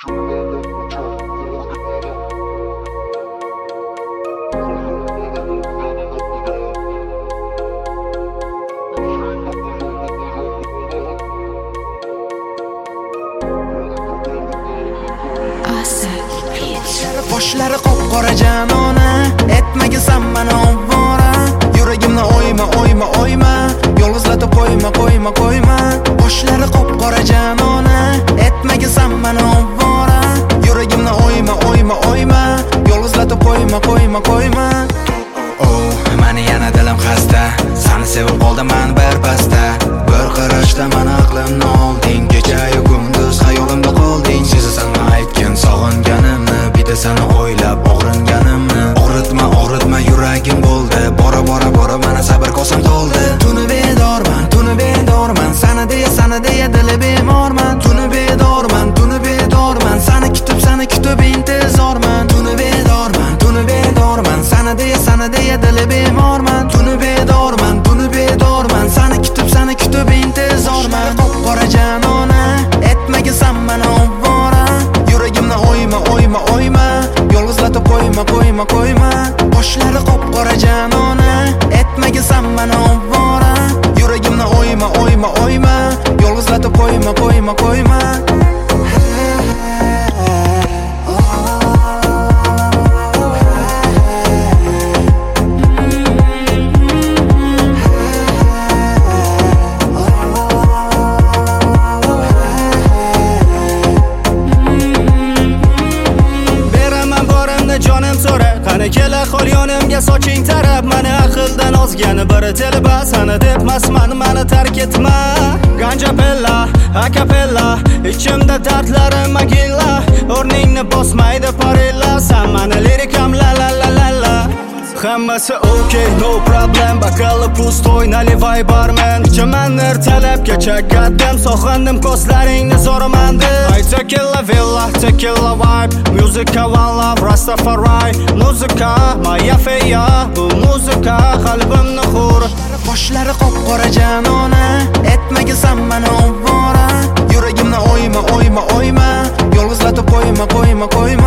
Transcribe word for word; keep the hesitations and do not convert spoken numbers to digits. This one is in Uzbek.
Boshlari qop-qora janona, etmagisan meni ovvora. Yuragimni o'yma, o'yma, o'yma, yolg'izlatib qo'yma, qo'yma, qo'yma. Boshlari qop-qora janona, etmagisan meni ovvora. Yuragimni o'yma, o'yma, o'yma, yolg'izlatib qo'yma, qo'yma, qo'yma. Oh, meni yana dilim xasta, seni sevib qoldim men birpasda. Bir qarashda meni aqlimni olding, kecha-yu kunduz xayolimda qolding. Sezasanmi aytgan sog'inganimni, bitta seni o'ylab og'ringanimni. Og'ritma, og'ritma yuragim bo'ldi, bora bora bora mana sabr kosam to'ldi. Tuni bedorman, tuni bedorman, sana deya sana deya dili bemorman. Tuni bedorman, tuni bedorman, seni kutib seni kutib intizorman. Tuni bedorman, tuni bedorman, sana deya sana deya dili bemorman. Tuni bedorman, tuni bedorman, seni kutib seni kutib intizorman. Qop-qora janona, etmagisan meni ovvora. Yuragimni o'yma, o'yma, o'yma, yolg'izlatib qo'yma, qo'yma, qo'yma. Boshlari qop-qora janona, etmagisan meni ovvora. Yuragimni o'yma, o'yma, o'yma, yolg'izlatib qo'yma, qo'yma, qo'yma. Jonim so'ra, qani kela qol yonimga soching tarab. Meni aqldan ozgani biri telba, seni debmasman, meni tark etma. Ganja pella, akapella, ichimda dardlarim agilla. O'rningni bosmaydi parilla, sen meni lirikam la la la la la. Hammasi okay, no problem, bakali pustoy, naливай barman. Ichaman ertalabga chaqadim, sog'indim ko'zlaringni so'raman deb. Ay tequila villa, tequila vibe, musica one love, Rastafari. Muzika, maya feya, bu muzika qalbimni xur. Boshlari qop-qora janona, etmagisan meni ovvora. Yuragimni o'yma, o'yma, o'yma, yolg'izlatib qo'yma, qo'yma, qo'yma.